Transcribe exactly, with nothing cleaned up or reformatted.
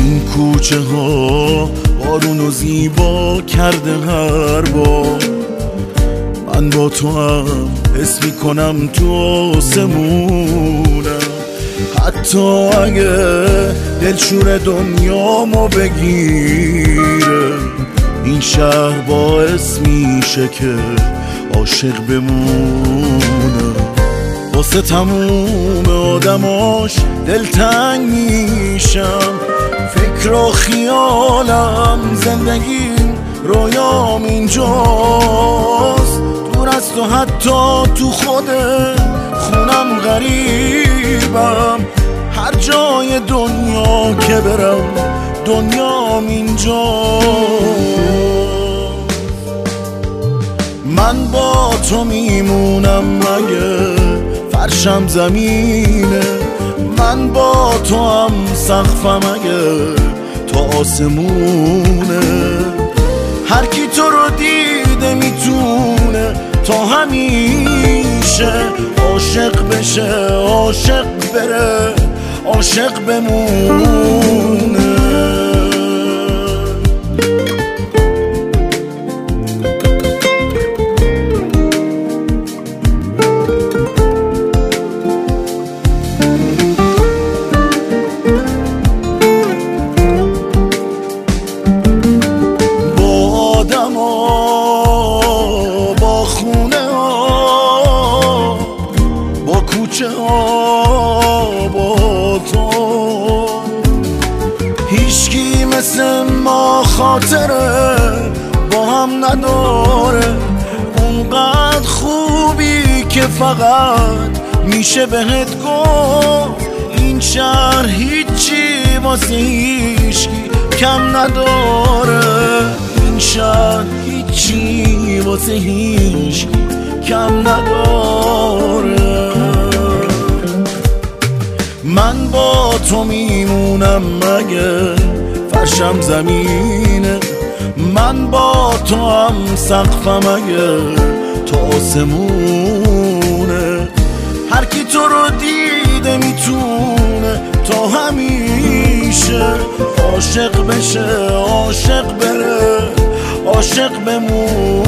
این کوچه ها بارونو زیبا کرده هر بار. من با تو هم حس میکنم تو آسمونم، حتی اگه دلشور دنیامو بگیره. این شهر باعث میشه که عاشق بمونه. واسه تموم آدماش دلتنگ میشم، فکر و خیالم زندگیم رویام اینجاست. دور از تو حتی تو خود خونم غریبم، هر جای دنیا که برم دنیام اینجاست. من با تو میمونم مگه فرشم زمینه، من با تو هم سقفم اگه تا آسمونه. هر کی تو رو دیده میتونه تا همیشه عاشق بشه، عاشق بره، عاشق بمونه. با خونه ها، با کوچه ها، با تو هیچکی مثل ما خاطره با هم نداره. اونقدر خوبی که فقط میشه بهت گفت این شهر هیچی واسه هیچکی کم نداره. این شهر هیچی واسه هیچکی کم نداره. من با تو میمونم مگه فرشم زمینه، من با تو هم سقفم اگه تا آسمونه. هر کی تو رو دیده میتونه تا همیشه عاشق بشه، عاشق بره، عاشق بمون.